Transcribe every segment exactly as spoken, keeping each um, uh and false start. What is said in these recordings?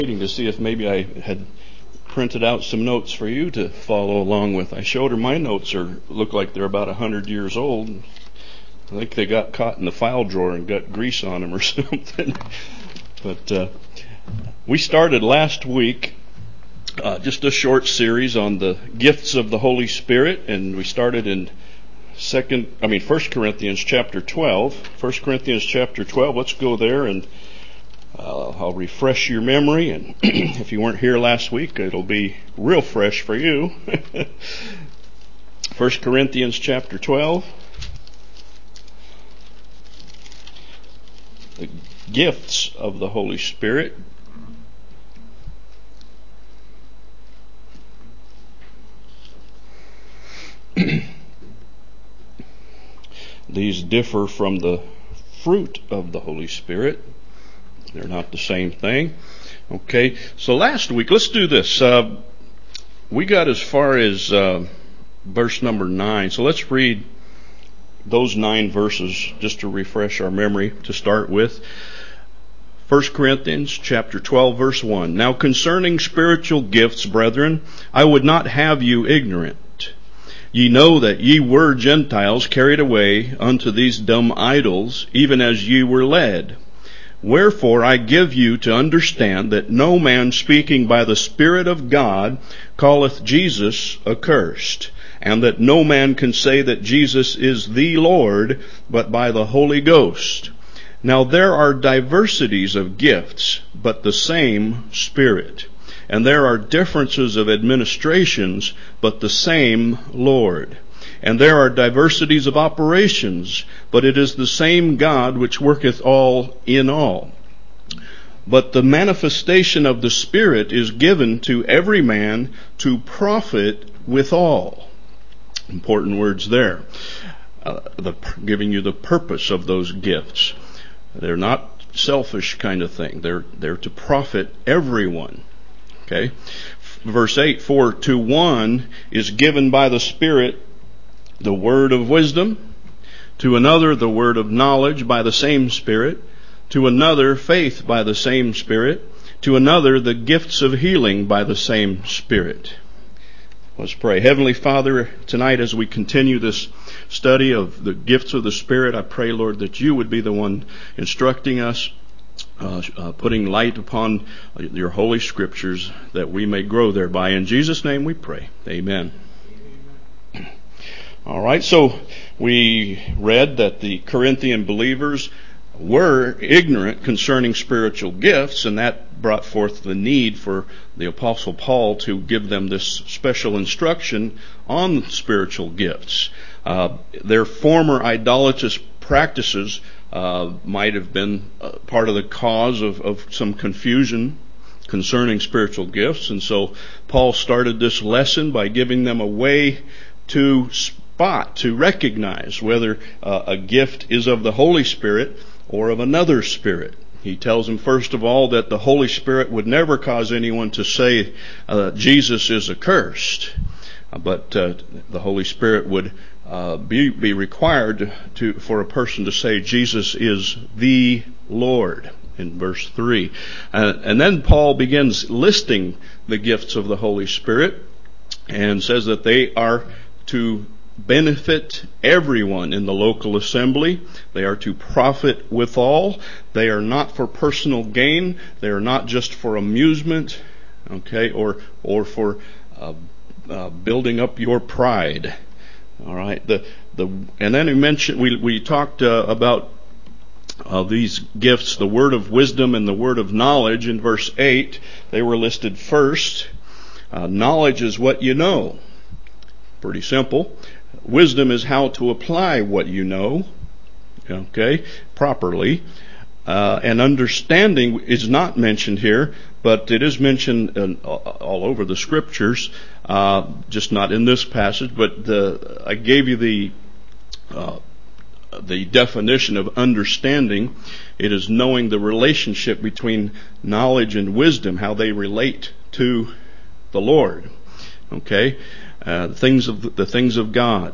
Waiting to see if maybe I had printed out some notes for you to follow along with. I showed her my notes are look like they're about a hundred years old. I think they got caught in the file drawer and got grease on them or something. But uh, we started last week uh, just a short series on the gifts of the Holy Spirit, and we started in second. I mean, First Corinthians chapter twelve. First Corinthians chapter twelve. Let's go there and. Uh, I'll refresh your memory, and if you weren't here last week, it'll be real fresh for you. First Corinthians chapter twelve. The gifts of the Holy Spirit. These differ from the fruit of the Holy Spirit. They're not the same thing. Okay, so last week, let's do this. Uh, we got as far as uh, verse number nine. So let's read those nine verses just to refresh our memory to start with. First Corinthians chapter twelve, verse one. Now concerning spiritual gifts, brethren, I would not have you ignorant. Ye know that ye were Gentiles carried away unto these dumb idols, even as ye were led. Wherefore I give you to understand that no man speaking by the Spirit of God calleth Jesus accursed, and that no man can say that Jesus is the Lord, but by the Holy Ghost. Now there are diversities of gifts, but the same Spirit. And there are differences of administrations, but the same Lord. And there are diversities of operations, but it is the same God which worketh all in all. But the manifestation of the Spirit is given to every man to profit withal. Important words there. Uh, the, giving you the purpose of those gifts. They're not selfish kind of thing. They're, they're to profit everyone. Okay. Verse eight, for to one is given by the Spirit the word of wisdom, to another the word of knowledge by the same Spirit, to another faith by the same Spirit, to another the gifts of healing by the same Spirit. Let's pray. Heavenly Father, tonight as we continue this study of the gifts of the Spirit, I pray, Lord, that you would be the one instructing us, uh, uh, putting light upon your holy scriptures, that we may grow thereby. In Jesus' name we pray. Amen. All right, so we read that the Corinthian believers were ignorant concerning spiritual gifts, and that brought forth the need for the Apostle Paul to give them this special instruction on spiritual gifts. Uh, their former idolatrous practices uh, might have been uh, part of the cause of, of some confusion concerning spiritual gifts, and so Paul started this lesson by giving them a way to spot, to recognize whether uh, a gift is of the Holy Spirit or of another spirit. He tells them, first of all, that the Holy Spirit would never cause anyone to say uh, Jesus is accursed, but uh, the Holy Spirit would uh, be, be required to for a person to say Jesus is the Lord, in verse three. Uh, and then Paul begins listing the gifts of the Holy Spirit and says that they are to benefit everyone in the local assembly. They are to profit withal. They are not for personal gain. They are not just for amusement, okay, or or for uh, uh, building up your pride. All right. The the and then we mentioned we we talked uh, about uh, these gifts, the word of wisdom and the word of knowledge. In verse eight, they were listed first. Uh, knowledge is what you know. Pretty simple. Wisdom is how to apply what you know, okay, properly. Uh, and understanding is not mentioned here, but it is mentioned in, uh, all over the scriptures, uh, just not in this passage. But the, I gave you the uh, the definition of understanding. It is knowing the relationship between knowledge and wisdom, how they relate to the Lord. Okay. Uh, the things of the things of God,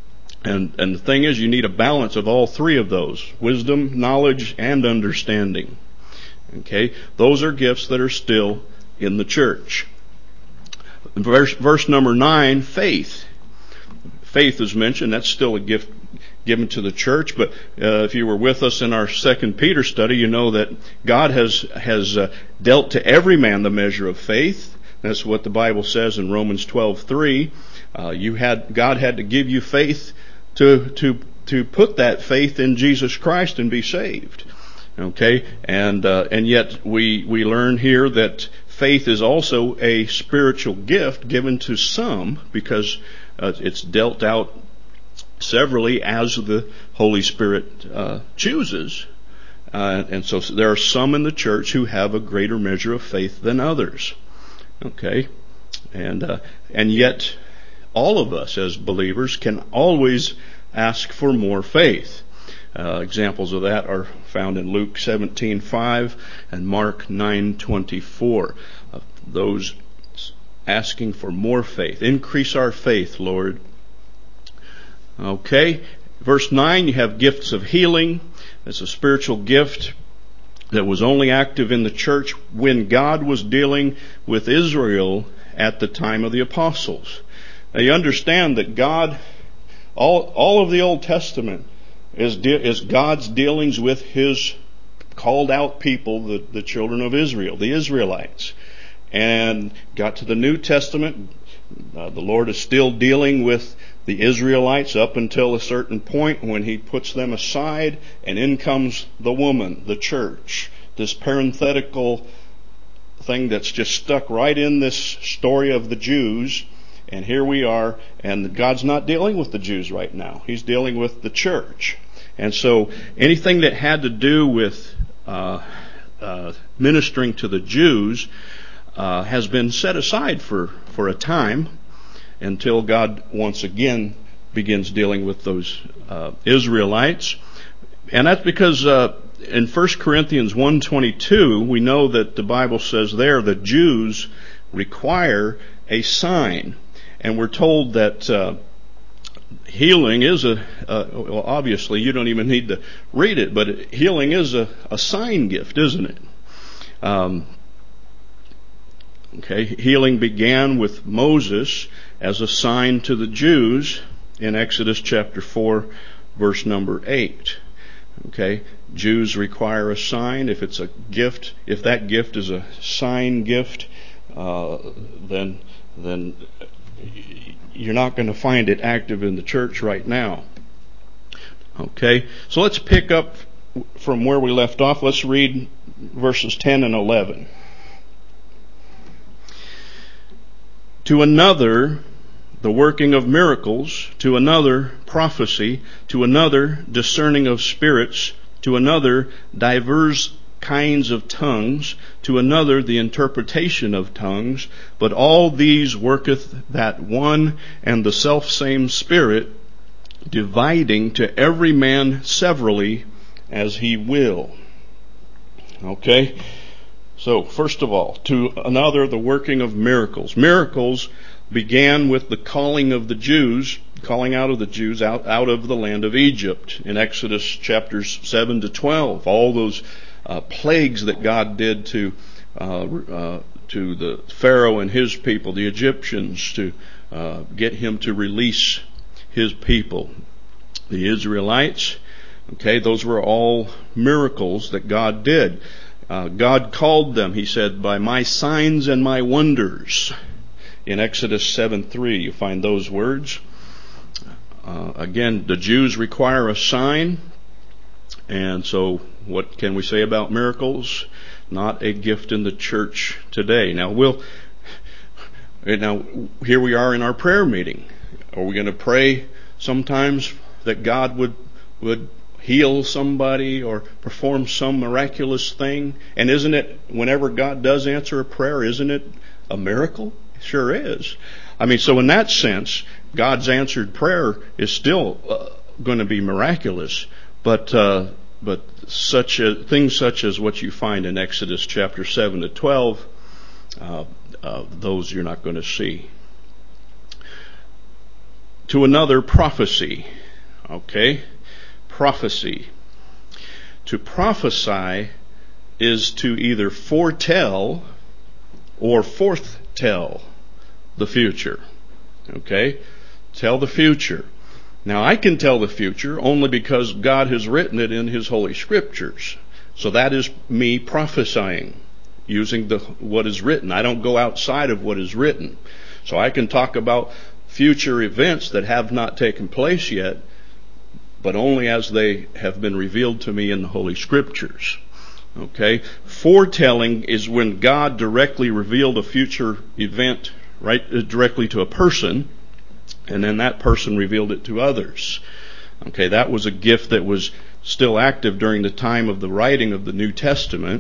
and and the thing is, you need a balance of all three of those: wisdom, knowledge, and understanding. Okay, those are gifts that are still in the church. Verse, verse number nine, faith. Faith is mentioned. That's still a gift given to the church. But uh, if you were with us in our Second Peter study, you know that God has has uh, dealt to every man the measure of faith. That's what the Bible says in Romans twelve three. Uh, you had God had to give you faith to to to put that faith in Jesus Christ and be saved. Okay, and uh, and yet we we learn here that faith is also a spiritual gift given to some, because uh, it's dealt out severally as the Holy Spirit uh, chooses. Uh, and so there are some in the church who have a greater measure of faith than others. Okay, and uh, and yet all of us as believers can always ask for more faith. Uh, examples of that are found in Luke seventeen five and Mark nine twenty-four. Uh, those asking for more faith. Increase our faith, Lord. Okay, verse nine, you have gifts of healing. It's a spiritual gift that was only active in the church when God was dealing with Israel at the time of the apostles. Now you understand that God, all, all of the Old Testament is, de- is God's dealings with His called out people, the, the children of Israel, the Israelites. And got to the New Testament, uh, the Lord is still dealing with the Israelites up until a certain point when He puts them aside, and in comes the woman, the church. This parenthetical thing that's just stuck right in this story of the Jews. And here we are, and God's not dealing with the Jews right now. He's dealing with the church. And so anything that had to do with uh, uh, ministering to the Jews uh, has been set aside for, for a time, until God once again begins dealing with those uh, Israelites. And that's because uh, in First Corinthians one twenty-two, we know that the Bible says there the Jews require a sign. And we're told that uh, healing is a, uh, well, obviously you don't even need to read it, but healing is a, a sign gift, isn't it? Um, okay, healing began with Moses as a sign to the Jews in Exodus chapter four, verse number eight. Okay, Jews require a sign. If it's a gift, if that gift is a sign gift, uh, then then you're not going to find it active in the church right now. Okay, so let's pick up from where we left off. Let's read verses ten and eleven. To another, the working of miracles; to another, prophecy; to another, discerning of spirits; to another, divers kinds of tongues; to another, the interpretation of tongues. But all these worketh that one and the selfsame Spirit, dividing to every man severally as He will. Okay? So, first of all, to another, the working of miracles. Miracles began with the calling of the Jews, calling out of the Jews out, out of the land of Egypt. In Exodus chapters seven to twelve, all those uh, plagues that God did to uh, uh, to the Pharaoh and his people, the Egyptians, to uh, get him to release his people, the Israelites. Okay, those were all miracles that God did. Uh, God called them, He said, by my signs and my wonders. In Exodus seven three, you find those words. Uh, again, the Jews require a sign. And so what can we say about miracles? Not a gift in the church today. Now we'll, now here we are in our prayer meeting. Are we going to pray sometimes that God would, would heal somebody or perform some miraculous thing? And isn't it, whenever God does answer a prayer, isn't it a miracle? It sure is. I mean, so in that sense, God's answered prayer is still uh, going to be miraculous. But uh, but such a, things such as what you find in Exodus chapter seven to twelve, uh, uh, those you're not going to see. To another, prophecy. Okay? Prophecy. To prophesy is to either foretell or forthtell the future. Okay? Tell the future. Now, I can tell the future only because God has written it in His Holy Scriptures. So that is me prophesying using the what is written. I don't go outside of what is written. So I can talk about future events that have not taken place yet, but only as they have been revealed to me in the Holy Scriptures. Okay? Foretelling is when God directly revealed a future event right directly to a person, and then that person revealed it to others. Okay, that was a gift that was still active during the time of the writing of the New Testament.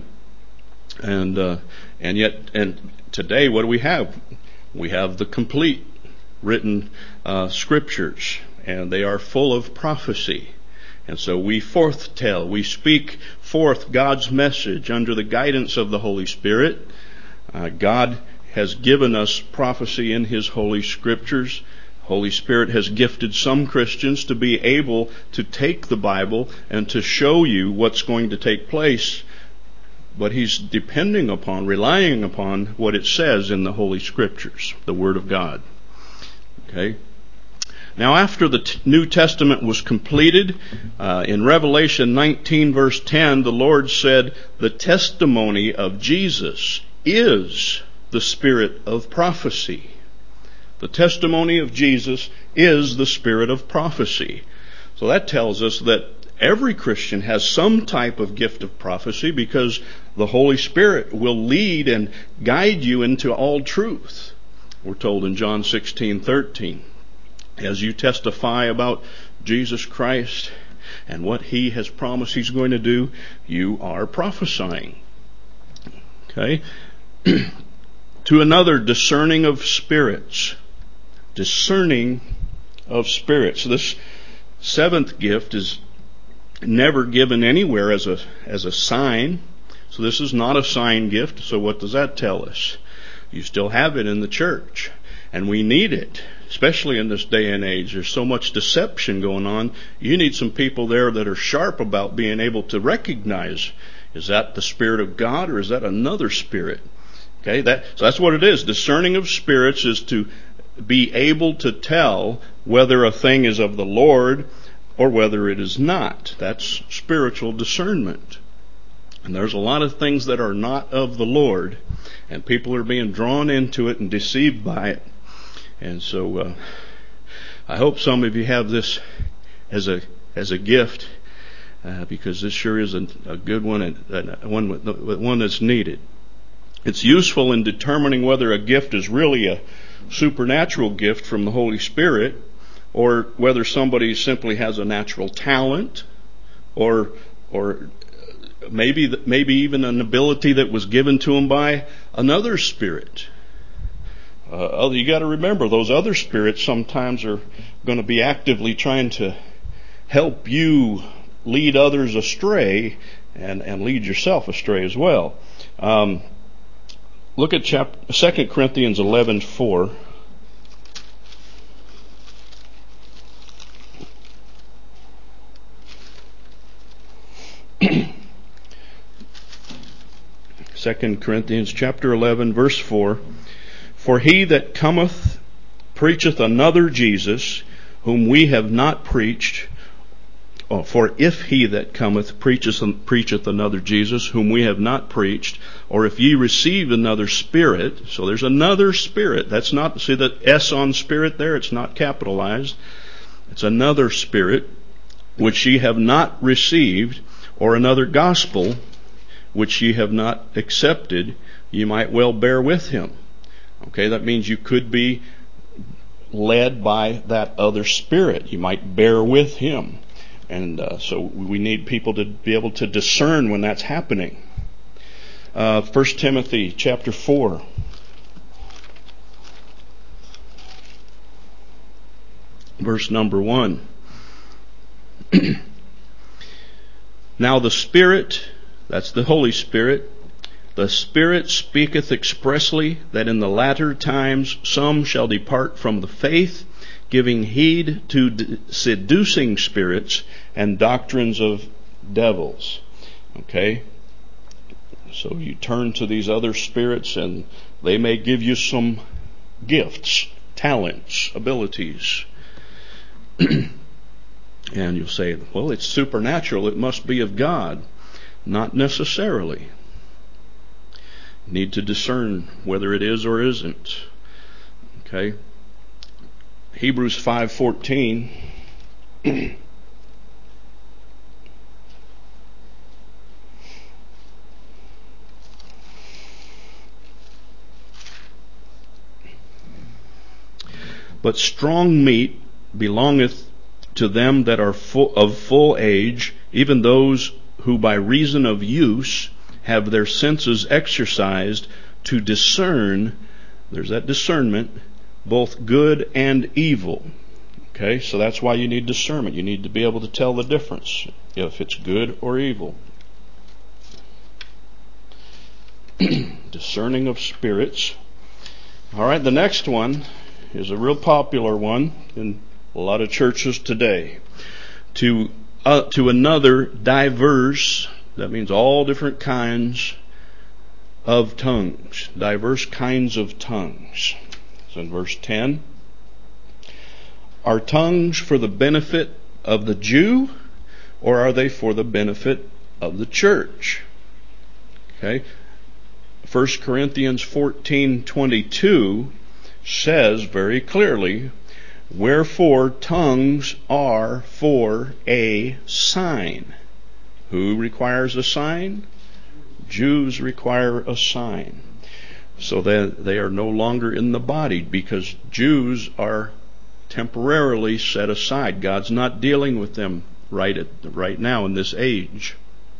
And uh, and yet, and today, what do we have? We have the complete written uh, scriptures, and they are full of prophecy. And so we forthtell, we speak forth God's message under the guidance of the Holy Spirit. Uh, God has given us prophecy in His Holy Scriptures. Holy Spirit has gifted some Christians to be able to take the Bible and to show you what's going to take place. But He's depending upon, relying upon what it says in the Holy Scriptures, the Word of God. Okay? Now, after the t- New Testament was completed, uh, in Revelation nineteen verse ten, the Lord said, "The testimony of Jesus is the spirit of prophecy." The testimony of Jesus is the spirit of prophecy. So that tells us that every Christian has some type of gift of prophecy, because the Holy Spirit will lead and guide you into all truth. We're told in John sixteen thirteen, as you testify about Jesus Christ and what He has promised He's going to do, you are prophesying. Okay? To another, discerning of spirits. Discerning of spirits. This seventh gift is never given anywhere as a as a sign. So this is not a sign gift. So what does that tell us? You still have it in the church, and we need it, especially in this day and age. There's so much deception going on. You need some people there that are sharp about being able to recognize, is that the Spirit of God or is that another spirit? Okay, that so that's what it is. Discerning of spirits is to be able to tell whether a thing is of the Lord or whether it is not. That's spiritual discernment. And there's a lot of things that are not of the Lord, and people are being drawn into it and deceived by it. And so uh, I hope some of you have this as a as a gift, uh, because this sure is a, a good one, and uh, one one that's needed. It's useful in determining whether a gift is really a supernatural gift from the Holy Spirit, or whether somebody simply has a natural talent, or or maybe maybe even an ability that was given to them by another spirit. Uh, you got to remember, those other spirits sometimes are going to be actively trying to help you lead others astray, and, and lead yourself astray as well. Um, look at chapter, Second Corinthians eleven four. Second Corinthians chapter eleven verse four. For he that cometh preacheth another Jesus, whom we have not preached. Oh, for if he that cometh preacheth, preacheth another Jesus, whom we have not preached, or if ye receive another spirit, so there's another spirit. That's not, see that S on spirit there? It's not capitalized. It's another spirit, which ye have not received, or another gospel, which ye have not accepted, ye might well bear with him. Okay, that means you could be led by that other spirit. You might bear with him. And uh, so we need people to be able to discern when that's happening. Uh, First Timothy chapter four. Verse number one. Now the Spirit, that's the Holy Spirit, the Spirit speaketh expressly that in the latter times some shall depart from the faith, giving heed to d- seducing spirits and doctrines of devils. Okay? So you turn to these other spirits and they may give you some gifts, talents, abilities. And you'll say, well, it's supernatural. It must be of God. Not necessarily. You need to discern whether it is or isn't. Okay. Hebrews five fourteen. But strong meat belongeth to them that are full, of full age, even those who by reason of use have their senses exercised to discern, there's that discernment, both good and evil. Okay, so that's why you need discernment. You need to be able to tell the difference, if it's good or evil. Discerning of spirits. All right, the next one is a real popular one in a lot of churches today. To uh, to another diverse, that means all different kinds of tongues. Diverse kinds of tongues. So in verse ten, are tongues for the benefit of the Jew, or are they for the benefit of the church? Okay. First Corinthians fourteen twenty-two says very clearly, wherefore tongues are for a sign. Who requires a sign? Jews require a sign. So that they are no longer in the body, because Jews are temporarily set aside. God's not dealing with them right at, right now in this age.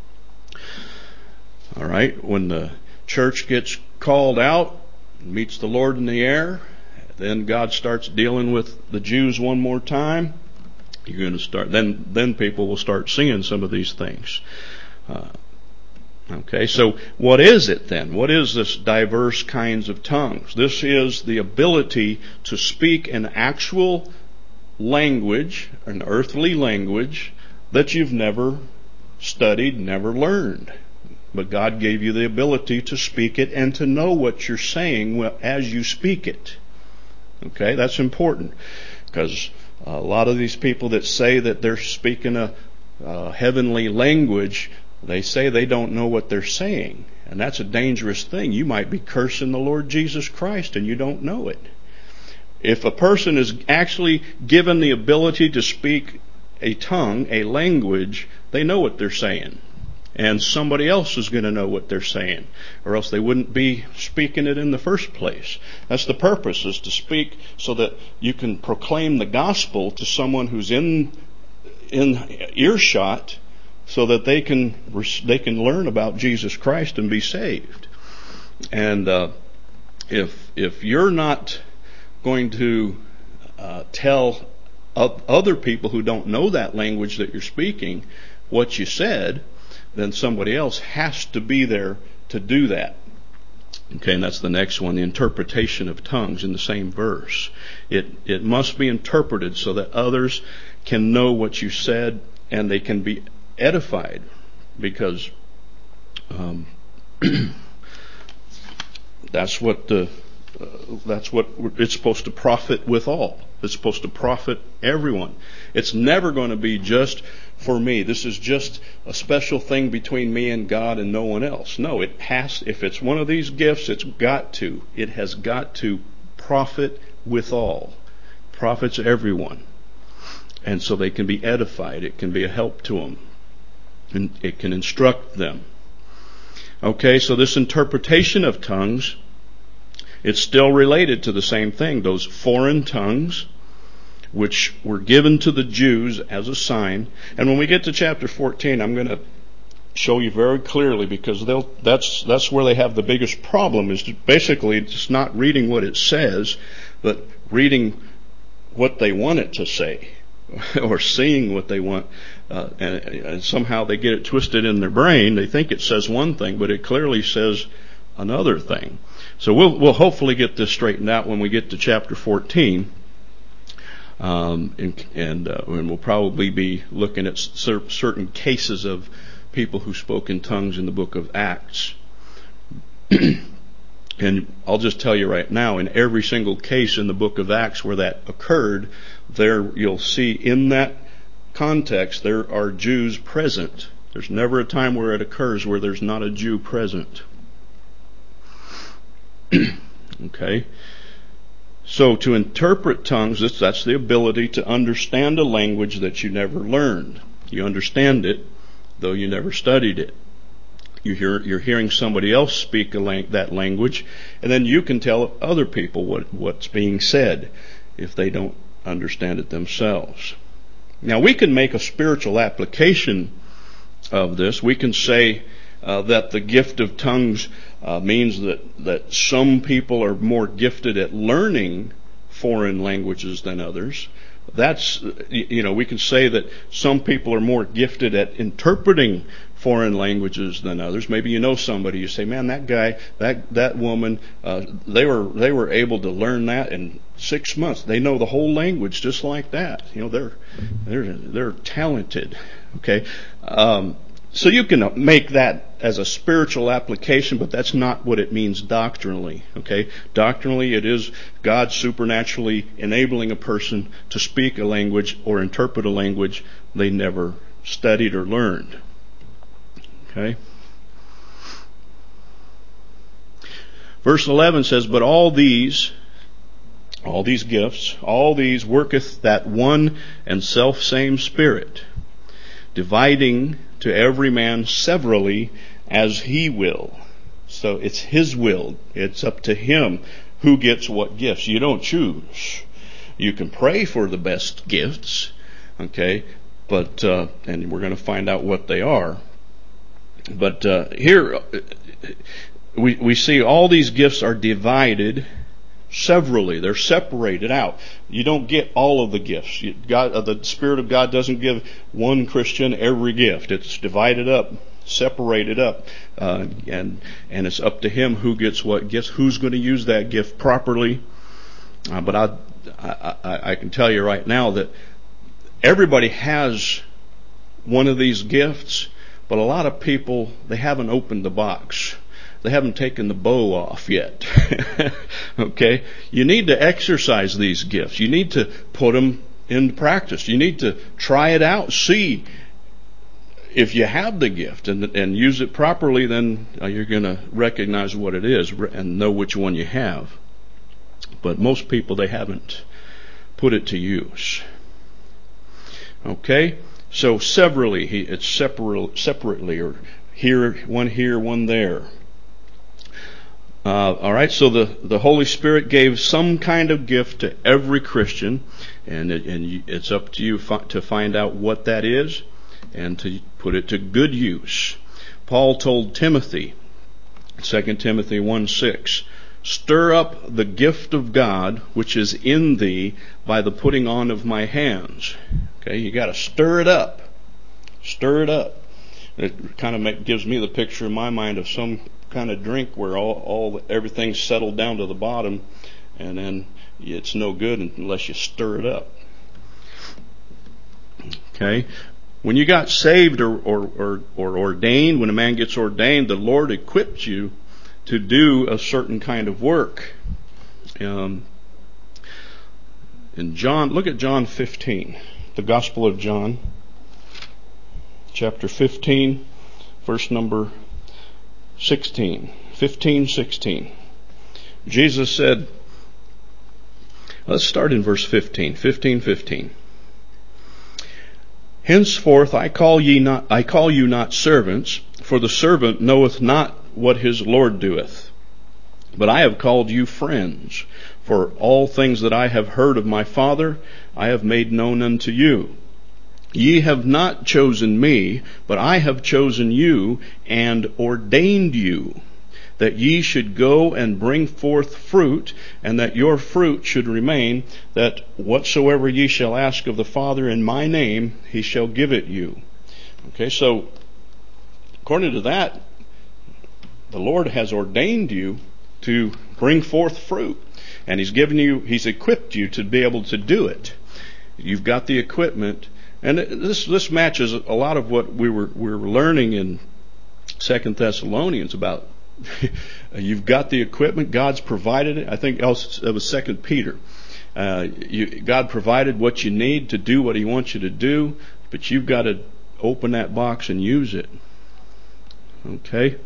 All right, when the church gets called out, meets the Lord in the air, then God starts dealing with the Jews one more time. You're going to start. Then, then people will start seeing some of these things. Uh, okay, so what is it then? What is this diverse kinds of tongues? This is the ability to speak an actual language, an earthly language that you've never studied, never learned. But God gave you the ability to speak it and to know what you're saying as you speak it. Okay, that's important, because a lot of these people that say that they're speaking a, a heavenly language, they say they don't know what they're saying. And that's a dangerous thing. You might be cursing the Lord Jesus Christ and you don't know it. If a person is actually given the ability to speak a tongue, a language, they know what they're saying. And somebody else is going to know what they're saying, or else they wouldn't be speaking it in the first place. That's the purpose, is to speak so that you can proclaim the gospel to someone who's in in earshot, so that they can they can learn about Jesus Christ and be saved. And uh, if if you're not going to uh, tell other people who don't know that language that you're speaking what you said, then somebody else has to be there to do that. Okay, and that's the next one, the interpretation of tongues in the same verse. It it must be interpreted so that others can know what you said and they can be edified, because um, that's what the uh, that's what it's supposed to profit withal. It's supposed to profit everyone. It's never going to be just for me. This is just a special thing between me and God and no one else. No, it has. If it's one of these gifts, it's got to. It has got to profit withal. Profits everyone. And so they can be edified. It can be a help to them. And it can instruct them. Okay, so this interpretation of tongues, it's still related to the same thing. Those foreign tongues, which were given to the Jews as a sign. And when we get to chapter fourteen, I'm going to show you very clearly, because they'll, that's that's where they have the biggest problem, is basically just not reading what it says, but reading what they want it to say, or seeing what they want. Uh, and, and somehow they get it twisted in their brain. They think it says one thing, but it clearly says another thing. So we'll we'll hopefully get this straightened out when we get to chapter fourteen. Um, and and, uh, and we'll probably be looking at cer- certain cases of people who spoke in tongues in the book of Acts. And I'll just tell you right now, in every single case in the book of Acts where that occurred, there you'll see in that context there are Jews present. There's never a time where it occurs where there's not a Jew present. Okay? So to interpret tongues, that's the ability to understand a language that you never learned. You understand it, though you never studied it. You hear, you're hearing somebody else speak a lang- that language, and then you can tell other people what, what's being said if they don't understand it themselves. Now, we can make a spiritual application of this. We can say uh, that the gift of tongues uh, means that, that some people are more gifted at learning foreign languages than others. That's, you know, we can say that some people are more gifted at interpreting foreign languages than others. Maybe you know somebody, you say, man, that guy, that that woman, uh, they were they were able to learn that in six months. They know the whole language just like that. You know, they're they're they're talented. Okay, um, so you can make that as a spiritual application, but that's not what it means doctrinally. Okay, doctrinally, it is God supernaturally enabling a person to speak a language or interpret a language they never studied or learned. Okay. Verse eleven says, but all these, all these gifts, all these worketh that one and self-same Spirit, dividing to every man severally as he will. So it's his will. It's up to him who gets what gifts. You don't choose. You can pray for the best gifts, okay, but, uh, and we're going to find out what they are. But uh, here we we see all these gifts are divided severally. They're separated out. You don't get all of the gifts. You, God, uh, the Spirit of God doesn't give one Christian every gift. It's divided up, separated up, uh, and and it's up to him who gets what gifts, who's going to use that gift properly. Uh, but I, I I I can tell you right now that everybody has one of these gifts. But a lot of people, they haven't opened the box. They haven't taken the bow off yet. Okay? You need to exercise these gifts. You need to put them into practice. You need to try it out. See if you have the gift and, and use it properly, then you're going to recognize what it is and know which one you have. But most people, they haven't put it to use. Okay? So severally, it's separate, separately, or here, one here, one there. Uh, all right. So the, the Holy Spirit gave some kind of gift to every Christian, and it, and it's up to you fi- to find out what that is and to put it to good use. Paul told Timothy, Second Timothy one six, stir up the gift of God which is in thee by the putting on of my hands. Okay, you got to stir it up. Stir it up. It kind of make, gives me the picture in my mind of some kind of drink where all, all everything's settled down to the bottom, and then it's no good unless you stir it up. Okay, when you got saved or or, or, or ordained, when a man gets ordained, the Lord equips you to do a certain kind of work. Um, in John, look at John fifteen. The Gospel of John, chapter fifteen, verse number sixteen. fifteen, sixteen. Jesus said, let's start in verse fifteen. fifteen, fifteen. Henceforth I call ye not, I call you not servants, for the servant knoweth not what his Lord doeth. But I have called you friends, for all things that I have heard of my Father, I have made known unto you. Ye have not chosen me, but I have chosen you and ordained you, that ye should go and bring forth fruit, and that your fruit should remain, that whatsoever ye shall ask of the Father in my name, he shall give it you. Okay, so according to that, the Lord has ordained you to bring forth fruit. And He's given you, He's equipped you to be able to do it. You've got the equipment. And this this matches a lot of what we were we were learning in Second Thessalonians about You've got the equipment. God's provided it. I think else it was Second Peter. Uh, you, God provided what you need to do what He wants you to do, but you've got to open that box and use it. Okay?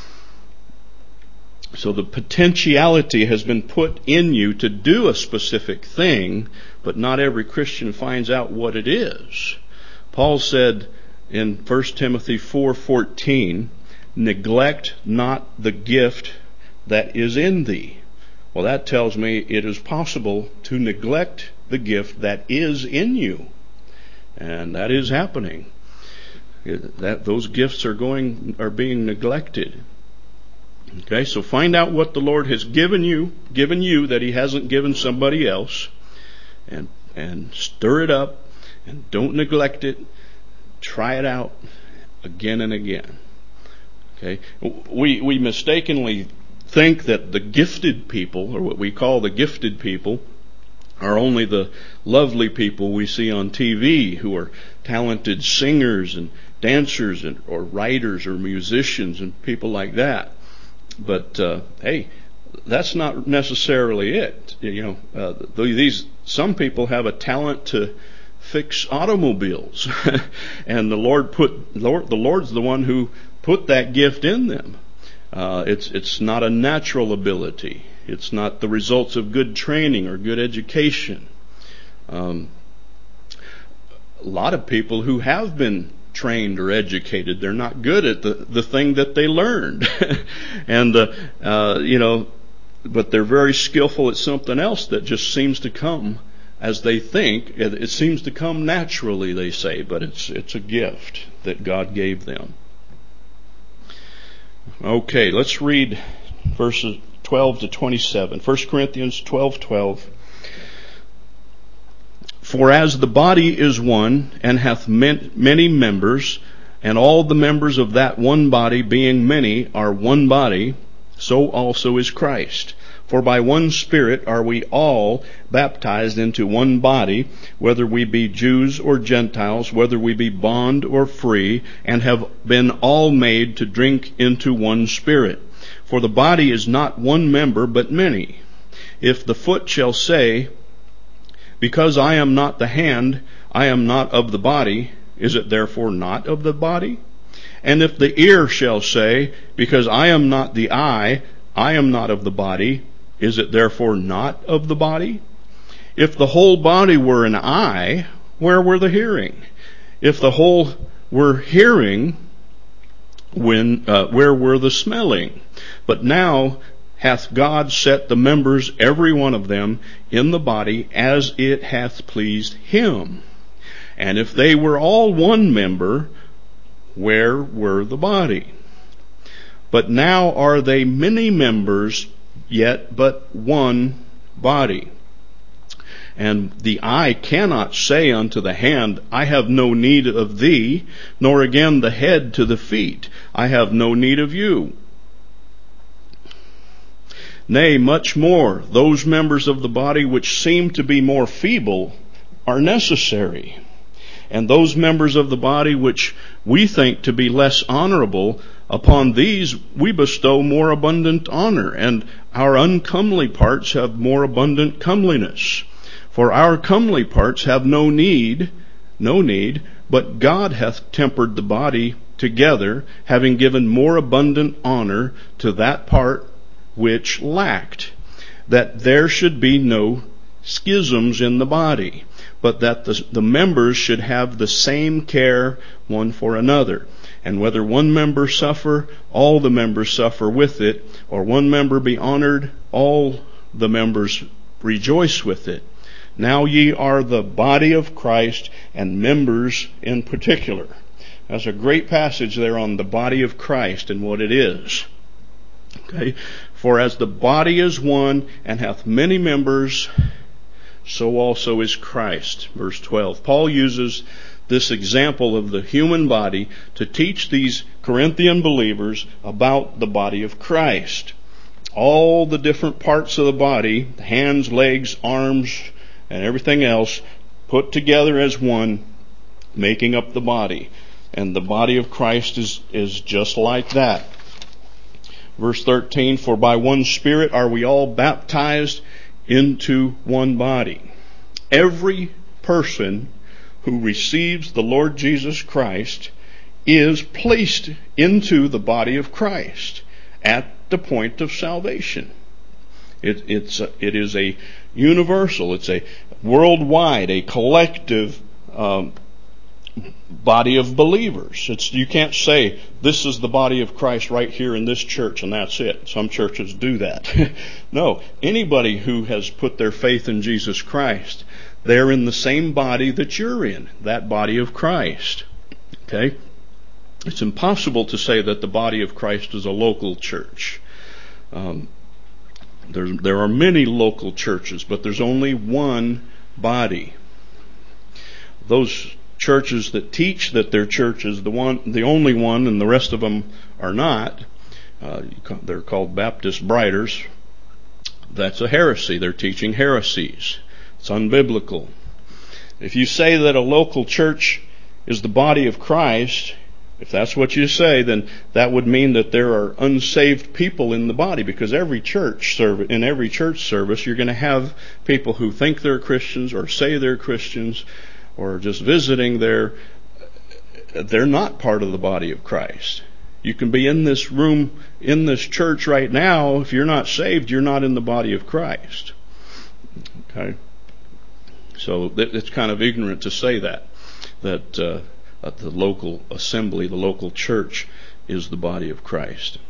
So the potentiality has been put in you to do a specific thing, but not every Christian finds out what it is. Paul said in First Timothy four fourteen, neglect not the gift that is in thee. Well, that tells me it is possible to neglect the gift that is in you. And that is happening. That those gifts are going are being neglected. Okay, so find out what the Lord has given you, given you that He hasn't given somebody else, and and stir it up, and don't neglect it. Try it out again and again. Okay, we we mistakenly think that the gifted people, or what we call the gifted people, are only the lovely people we see on T V who are talented singers and dancers and or writers or musicians and people like that. But uh, hey, that's not necessarily it. You know, uh, these some people have a talent to fix automobiles, and the Lord put Lord, the Lord's the one who put that gift in them. Uh, it's it's not a natural ability. It's not the results of good training or good education. Um, a lot of people who have been trained or educated, they're not good at the, the thing that they learned. and, uh, uh, you know, but they're very skillful at something else that just seems to come as they think. It, it seems to come naturally, they say, but it's it's a gift that God gave them. Okay, let's read verses twelve to twenty-seven. First Corinthians twelve twelve. For as the body is one, and hath many members, and all the members of that one body, being many, are one body, so also is Christ. For by one Spirit are we all baptized into one body, whether we be Jews or Gentiles, whether we be bond or free, and have been all made to drink into one Spirit. For the body is not one member, but many. If the foot shall say, because I am not the hand, I am not of the body, is it therefore not of the body? And if the ear shall say, because I am not the eye, I am not of the body, is it therefore not of the body? If the whole body were an eye, where were the hearing? If the whole were hearing, when uh, where were the smelling? But now hath God set the members, every one of them, in the body as it hath pleased Him. And if they were all one member, where were the body? But now are they many members, yet but one body. And the eye cannot say unto the hand, I have no need of thee, nor again the head to the feet, I have no need of you. Nay, much more, those members of the body which seem to be more feeble are necessary. And those members of the body which we think to be less honorable, upon these we bestow more abundant honor, and our uncomely parts have more abundant comeliness. For our comely parts have no need, no need, but God hath tempered the body together, having given more abundant honor to that part which lacked, that there should be no schisms in the body, but that the, the members should have the same care one for another. And whether one member suffer, all the members suffer with it, or one member be honored, all the members rejoice with it. Now ye are the body of Christ, and members in particular. That's a great passage there on the body of Christ and what it is. Okay, for as the body is one and hath many members, so also is Christ. Verse twelve. Paul uses this example of the human body to teach these Corinthian believers about the body of Christ. All the different parts of the body, hands, legs, arms, and everything else, put together as one, making up the body. And the body of Christ is, is just like that. Verse thirteen, for by one Spirit are we all baptized into one body. Every person who receives the Lord Jesus Christ is placed into the body of Christ at the point of salvation. It, it's a, it is a universal, it's a worldwide, a collective um, body of believers. It's, you can't say, this is the body of Christ right here in this church and that's it. Some churches do that. No, anybody who has put their faith in Jesus Christ, they're in the same body that you're in, that body of Christ. Okay? It's impossible to say that the body of Christ is a local church. Um, there, there are many local churches, but there's only one body. Those churches that teach that their church is the one, the only one, and the rest of them are not, uh, they're called Baptist Briders. That's a heresy. They're teaching heresies. It's unbiblical. If you say that a local church is the body of Christ, if that's what you say, then that would mean that there are unsaved people in the body, because every church service, in every church service, you're going to have people who think they're Christians or say they're Christians or just visiting there. They're not part of the body of Christ. You can be in this room, in this church right now. If you're not saved, you're not in the body of Christ. Okay? So it's kind of ignorant to say that, that uh, the local assembly, the local church, is the body of Christ.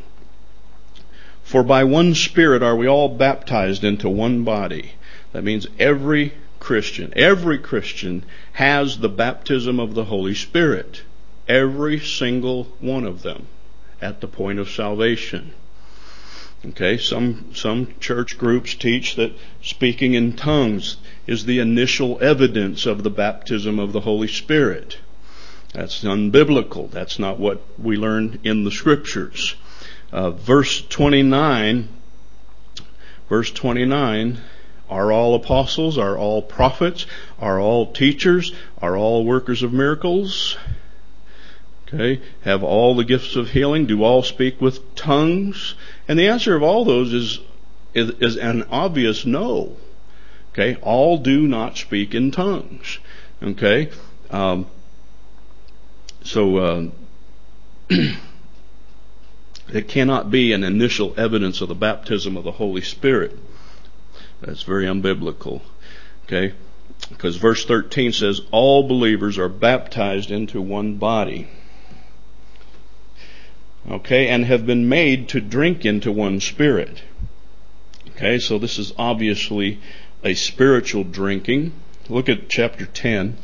For by one Spirit are we all baptized into one body. That means every Christian, every Christian has the baptism of the Holy Spirit. Every single one of them at the point of salvation. Okay, some some church groups teach that speaking in tongues is the initial evidence of the baptism of the Holy Spirit. That's unbiblical. That's not what we learn in the Scriptures. Uh, verse twenty-nine, verse twenty-nine, are all apostles, are all prophets, are all teachers, are all workers of miracles? Okay, have all the gifts of healing? Do all speak with tongues? And the answer of all those is, is, is an obvious no. Okay, all do not speak in tongues. Okay, um, so uh, it cannot be an initial evidence of the baptism of the Holy Spirit. That's very unbiblical. Okay, because verse thirteen says all believers are baptized into one body. Okay, and have been made to drink into one Spirit. Okay, so this is obviously a spiritual drinking. Look at chapter ten,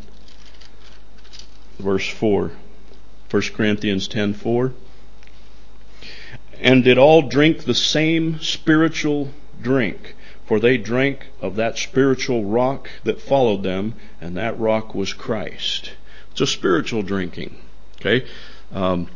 verse four. First Corinthians ten four. And did all drink the same spiritual drink, for they drank of that spiritual rock that followed them, and that rock was Christ. It's a spiritual drinking. Okay, um,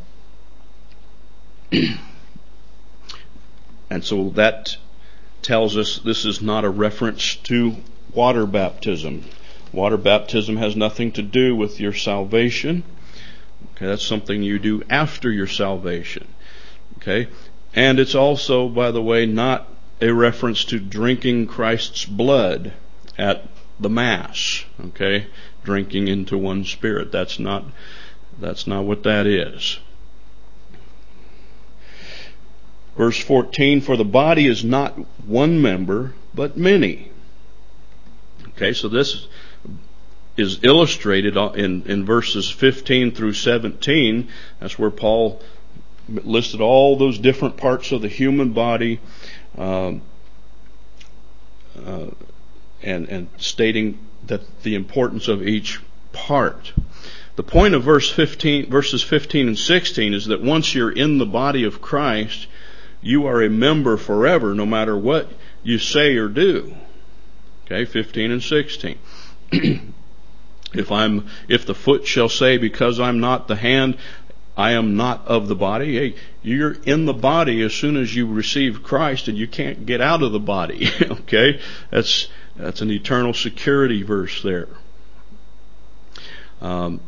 and so that tells us this is not a reference to water baptism. Water baptism has nothing to do with your salvation. Okay, that's something you do after your salvation. Okay, and it's also, by the way, not a reference to drinking Christ's blood at the Mass. Okay, drinking into one Spirit. That's not, that's not what that is. Verse fourteen, for the body is not one member, but many. Okay, so this is illustrated in, in verses fifteen through seventeen. That's where Paul listed all those different parts of the human body, um, uh, and, and stating that the importance of each part. The point of verse fifteen, verses fifteen and sixteen is that once you're in the body of Christ, you are a member forever, no matter what you say or do. Okay, fifteen and sixteen. If I'm, if the foot shall say, because I'm not the hand, I am not of the body. Hey, you're in the body as soon as you receive Christ, and you can't get out of the body. Okay, that's that's an eternal security verse there. Um,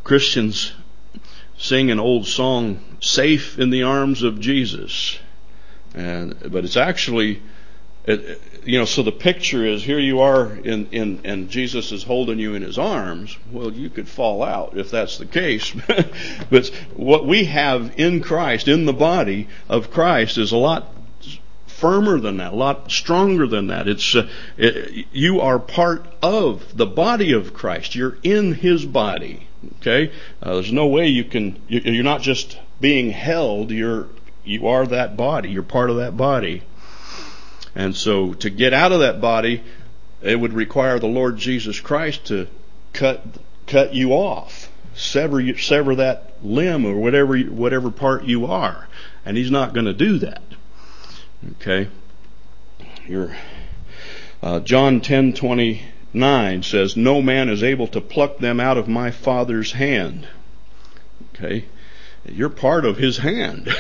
Christians sing an old song, "Safe in the Arms of Jesus." And but it's actually, it, you know, so the picture is here you are in, in and Jesus is holding you in his arms. Well, you could fall out if that's the case. But what we have in Christ, in the body of Christ, is a lot firmer than that, a lot stronger than that. It's uh, it, you are part of the body of Christ. You're in his body. Okay, uh, there's no way you can. You're not just being held. You're you are that body. You're part of that body. And so, to get out of that body, it would require the Lord Jesus Christ to cut cut you off, sever you, sever that limb or whatever whatever part you are, and he's not going to do that. Okay, You're, uh, John ten twenty-nine says, "No man is able to pluck them out of my Father's hand." Okay, you're part of his hand,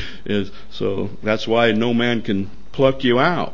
so that's why no man can pluck you out.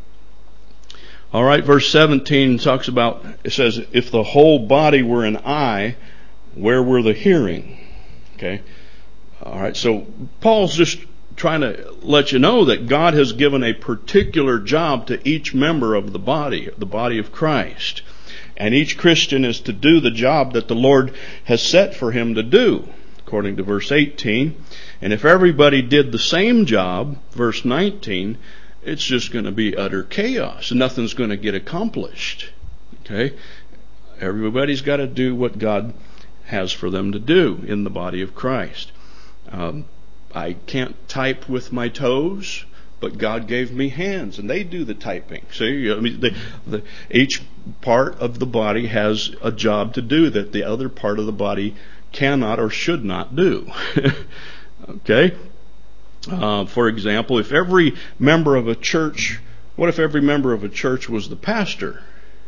All right, verse seventeen talks about, it says, "If the whole body were an eye, where were the hearing?" Okay, all right, so Paul's just trying to let you know that God has given a particular job to each member of the body, the body of Christ. And each Christian is to do the job that the Lord has set for him to do, according to verse eighteen. And if everybody did the same job, verse nineteen, it's just going to be utter chaos. Nothing's going to get accomplished. Okay? Everybody's got to do what God has for them to do in the body of Christ. Um, I can't type with my toes, but God gave me hands, and they do the typing. See, I mean, the, the, each part of the body has a job to do that the other part of the body cannot or should not do. Okay? Uh, for example, if every member of a church, what if every member of a church was the pastor?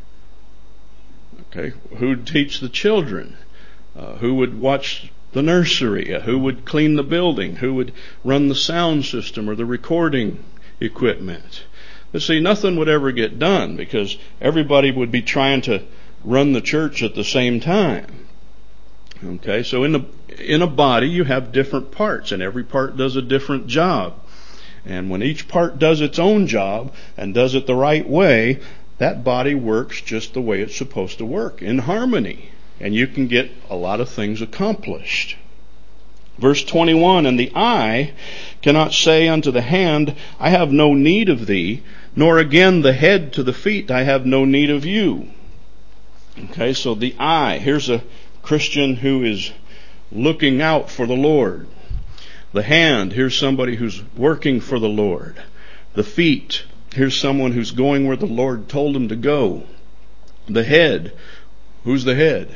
Okay, who'd teach the children? Uh, who would watch the nursery? Uh, who would clean the building? Who would run the sound system or the recording equipment? But see, nothing would ever get done because everybody would be trying to run the church at the same time. Okay, so in a, in a body you have different parts, and every part does a different job. And when each part does its own job and does it the right way, that body works just the way it's supposed to work, in harmony. And you can get a lot of things accomplished. Verse twenty-one, "And the eye cannot say unto the hand, I have no need of thee, nor again the head to the feet, I have no need of you." Okay, so the eye, here's a Christian who is looking out for the Lord. The hand, here's somebody who's working for the Lord. The feet, here's someone who's going where the Lord told him to go. The head, who's the head?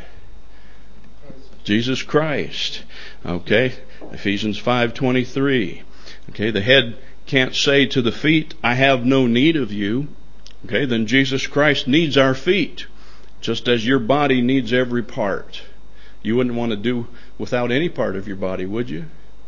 Jesus Christ. Okay, Ephesians five twenty-three. Okay, the head can't say to the feet, I have no need of you. Okay, then Jesus Christ needs our feet, just as your body needs every part. You wouldn't want to do without any part of your body, would you?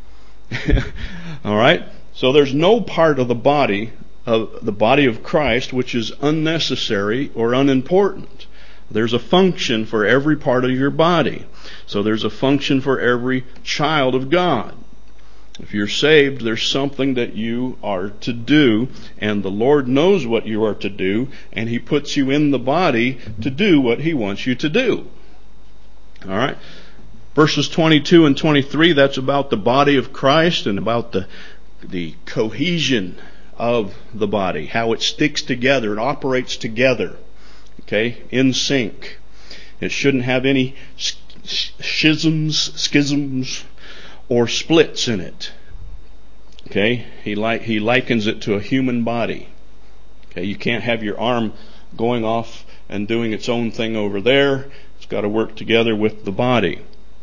All right, so there's no part of the body, of the body of Christ, which is unnecessary or unimportant. There's a function for every part of your body. So there's a function for every child of God. If you're saved, there's something that you are to do, and the Lord knows what you are to do, and He puts you in the body to do what He wants you to do. All right? Verses twenty-two and twenty-three, that's about the body of Christ and about the, the cohesion of the body, how it sticks together, it operates together. Okay, in sync. It shouldn't have any schisms, schisms, or splits in it. Okay, he like he likens it to a human body. Okay, you can't have your arm going off and doing its own thing over there. It's got to work together with the body.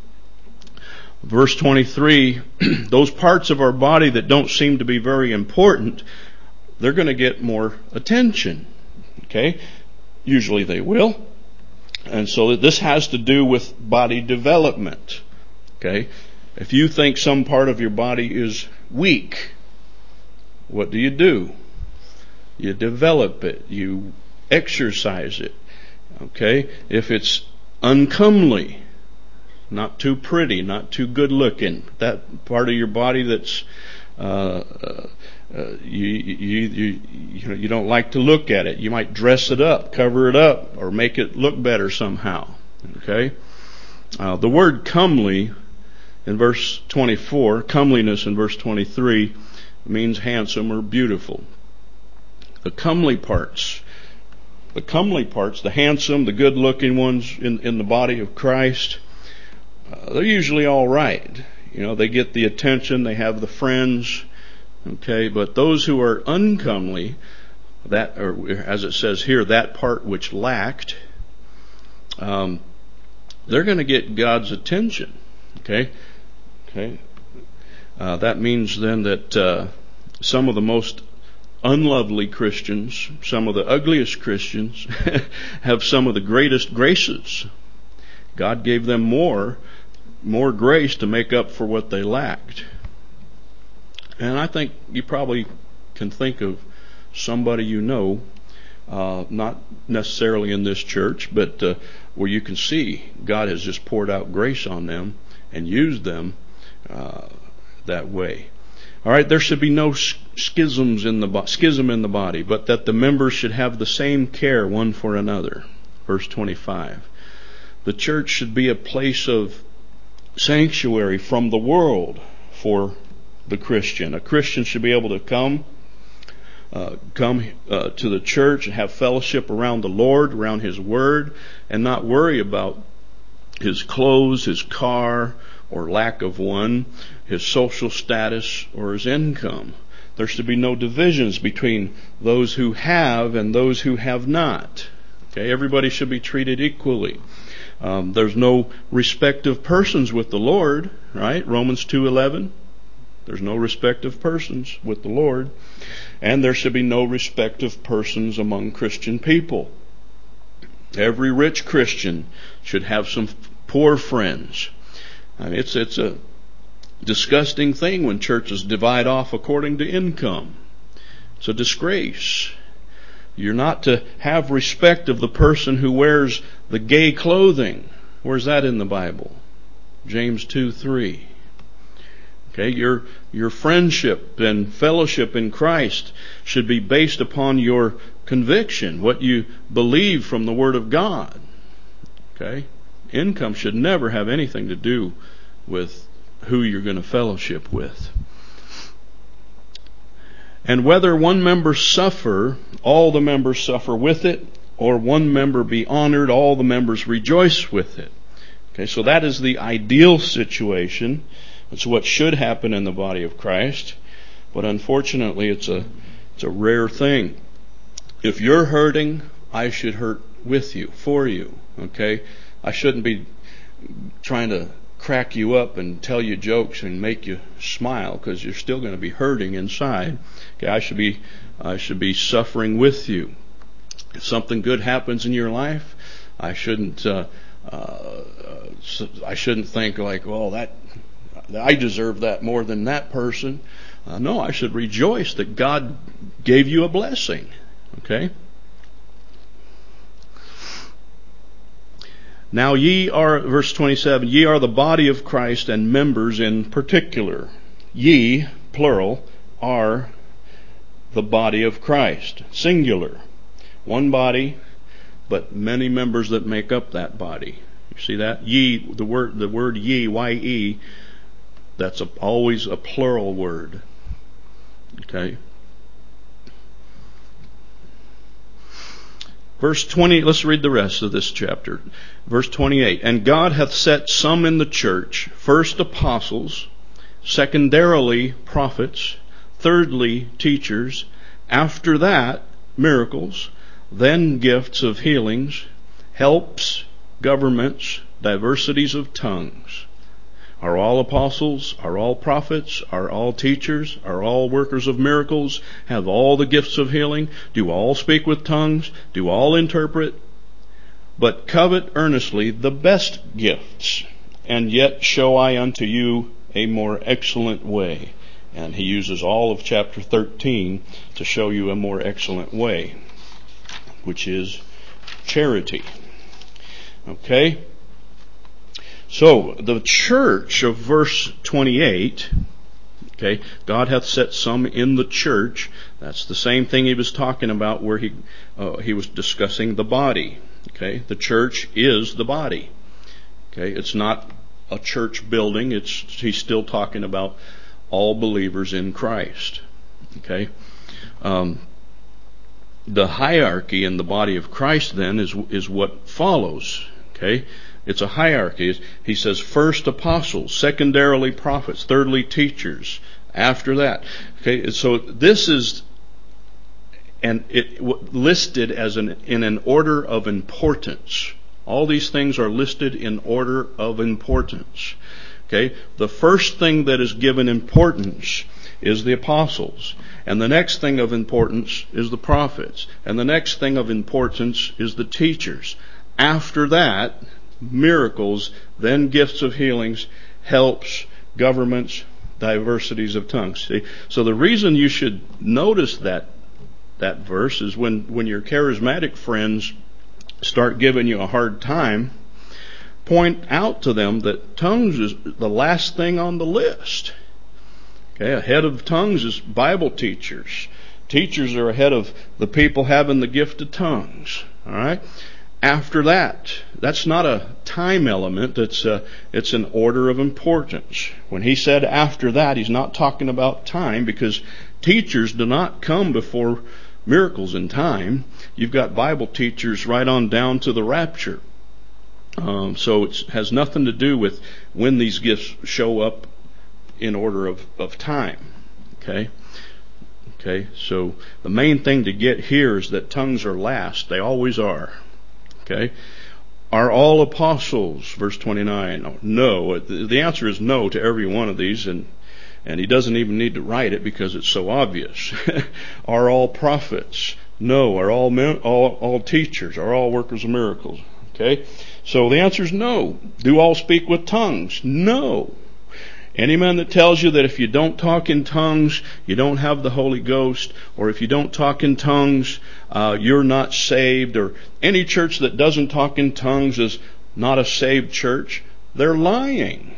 Verse twenty-three, those parts of our body that don't seem to be very important, they're going to get more attention. Okay. Usually they will. And so this has to do with body development. Okay? If you think some part of your body is weak, what do you do? You develop it. You exercise it. Okay? If it's uncomely, not too pretty, not too good looking, that part of your body that's uh, uh, you, you, you, you, know, you don't like to look at it. You might dress it up, cover it up, or make it look better somehow. Okay? Uh, the word comely in verse twenty-four, comeliness in verse twenty-three, means handsome or beautiful. The comely parts, the comely parts, the handsome, the good-looking ones in, in the body of Christ, uh, they're usually all right. You know, they get the attention, they have the friends, okay, but those who are uncomely, that, or as it says here, that part which lacked, um, they're going to get God's attention, okay, okay. Uh, that means then that uh, some of the most unlovely Christians, some of the ugliest Christians, have some of the greatest graces. God gave them more, more grace to make up for what they lacked. And I think you probably can think of somebody you know, uh, not necessarily in this church, but uh, where you can see God has just poured out grace on them and used them uh, that way. All right, there should be no schisms in the bo- schism in the body, but that the members should have the same care one for another. Verse twenty-five. The church should be a place of sanctuary from the world for the Christian. A Christian should be able to come uh, come uh, to the church and have fellowship around the Lord, around His Word, and not worry about his clothes, his car, or lack of one, his social status, or his income. There should be no divisions between those who have and those who have not. Okay, everybody should be treated equally. Um, there's no respect of persons with the Lord, right? Romans two eleven. There's no respect of persons with the Lord. And there should be no respect of persons among Christian people. Every rich Christian should have some poor friends. I mean, it's it's a disgusting thing when churches divide off according to income. It's a disgrace. You're not to have respect of the person who wears the gay clothing. Where's that in the Bible? James two three. Okay, your your friendship and fellowship in Christ should be based upon your conviction, what you believe from the Word of God. Okay? Income should never have anything to do with who you're going to fellowship with. And whether one member suffer, all the members suffer with it, or one member be honored, all the members rejoice with it. Okay, so that is the ideal situation. It's what should happen in the body of Christ. But unfortunately, it's a it's a rare thing. If you're hurting, I should hurt with you, for you. Okay? I shouldn't be trying to crack you up and tell you jokes and make you smile, because you're still going to be hurting inside. Okay, I should be I should be suffering with you. If something good happens in your life, I shouldn't uh, uh, I shouldn't think like, well, that I deserve that more than that person. Uh, no, I should rejoice that God gave you a blessing. Okay? Now ye are, verse twenty-seven, ye are the body of Christ and members in particular. Ye, plural, are the body of Christ, singular. One body, but many members that make up that body. You see that? Ye, the word, the word ye, Y-E, that's a, always a plural word. Okay? Verse twenty, let's read the rest of this chapter. Verse twenty-eight. And God hath set some in the church, first apostles, secondarily prophets, thirdly teachers, after that miracles, then gifts of healings, helps, governments, diversities of tongues. Are all apostles? Are all prophets? Are all teachers? Are all workers of miracles? Have all the gifts of healing? Do all speak with tongues? Do all interpret? But covet earnestly the best gifts, and yet show I unto you a more excellent way. And he uses all of chapter thirteen to show you a more excellent way, which is charity. Okay? So, the church of verse twenty-eight, Okay, God hath set some in the church. That's the same thing he was talking about where he uh, he was discussing the body. Okay, the church is the body. Okay, it's not a church building. It's he's still talking about all believers in Christ. Okay, um, the hierarchy in the body of Christ then is is what follows. Okay, it's a hierarchy. He says first apostles, secondarily prophets, thirdly teachers. After that, okay. So this is, and it listed as an in an order of importance. All these things are listed in order of importance. Okay, the first thing that is given importance is the apostles, and the next thing of importance is the prophets, and the next thing of importance is the teachers. After that, miracles, then gifts of healings, helps, governments, diversities of tongues. See? So the reason you should notice that that verse is when, when your charismatic friends start giving you a hard time, point out to them that tongues is the last thing on the list. Okay, ahead of tongues is Bible teachers. Teachers are ahead of the people having the gift of tongues. All right. After that, that's not a time element. It's a, it's an order of importance. When he said after that, he's not talking about time, because teachers do not come before miracles in time. You've got Bible teachers right on down to the rapture. Um, so it has nothing to do with when these gifts show up in order of, of time. Okay? Okay, so the main thing to get here is that tongues are last. They always are. Okay? Are all apostles? Verse twenty-nine. No. The answer is no to every one of these, and and he doesn't even need to write it because it's so obvious. Are all prophets? No. Are all men, all all teachers? Are all workers of miracles? Okay? So the answer is no. Do all speak with tongues? No. Any man that tells you that if you don't talk in tongues, you don't have the Holy Ghost, or if you don't talk in tongues, uh, you're not saved, or any church that doesn't talk in tongues is not a saved church, they're lying.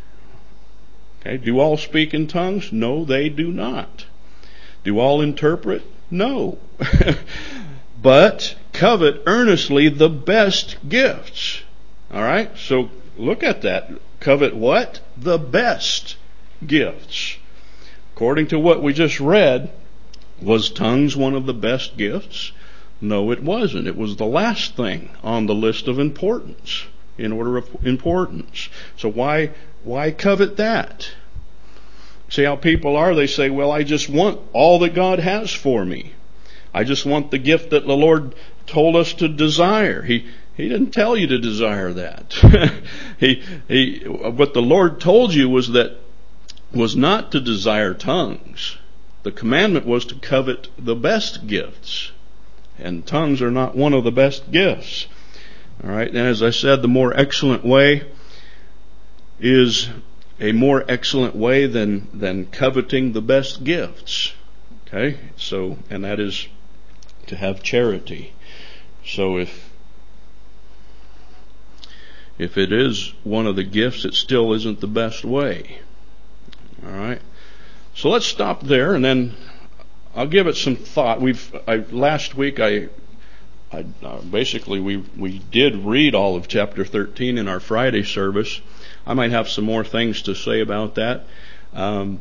Okay, do all speak in tongues? No, they do not. Do all interpret? No. But covet earnestly the best gifts. All right, so look at that. Covet what? The best gifts. According to what we just read, was tongues one of the best gifts? No, it wasn't. It was the last thing on the list of importance, in order of importance. So why, why covet that? See how people are? They say, well, I just want all that God has for me. I just want the gift that the Lord told us to desire. He He didn't tell you to desire that. he, he, what the Lord told you was that, was not to desire tongues. The commandment was to covet the best gifts. And tongues are not one of the best gifts. All right. And as I said, the more excellent way is a more excellent way than, than coveting the best gifts. Okay. So, and that is to have charity. So if, If it is one of the gifts, it still isn't the best way. All right. So let's stop there, and then I'll give it some thought. We've I, last week I, I uh, basically we we did read all of chapter thirteen in our Friday service. I might have some more things to say about that. Um,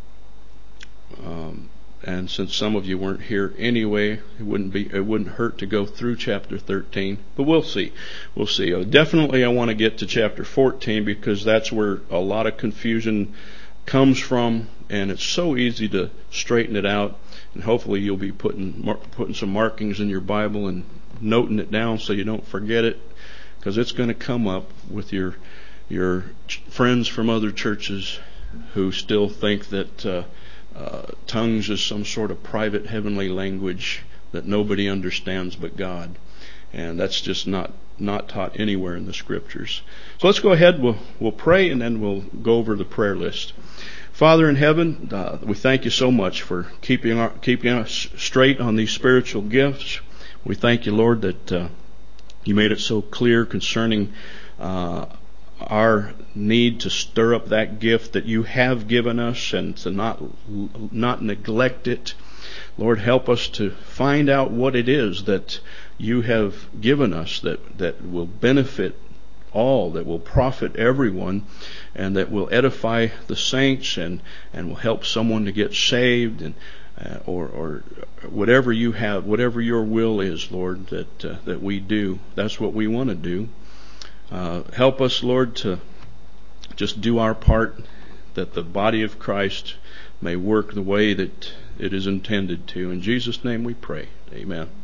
um, And since some of you weren't here anyway, it wouldn't be, it wouldn't hurt to go through chapter thirteen. But we'll see. We'll see. Uh, definitely I want to get to chapter fourteen, because that's where a lot of confusion comes from, and it's so easy to straighten it out. And hopefully you'll be putting, mar- putting some markings in your Bible and noting it down so you don't forget it, because it's going to come up with your, your ch- friends from other churches who still think that, uh, Uh, tongues is some sort of private heavenly language that nobody understands but God. And that's just not, not taught anywhere in the scriptures. So let's go ahead, we'll, we'll pray, and then we'll go over the prayer list. Father in heaven, uh, we thank you so much for keeping our, keeping us straight on these spiritual gifts. We thank you, Lord, that uh, you made it so clear concerning uh, our need to stir up that gift that you have given us and to not not neglect it. Lord, help us to find out what it is that you have given us that, that will benefit all, that will profit everyone, and that will edify the saints and, and will help someone to get saved, and uh, or, or whatever you have, whatever your will is, Lord, that uh, that we do. That's what we want to do. Uh, help us, Lord, to just do our part, that the body of Christ may work the way that it is intended to. In Jesus' name we pray. Amen.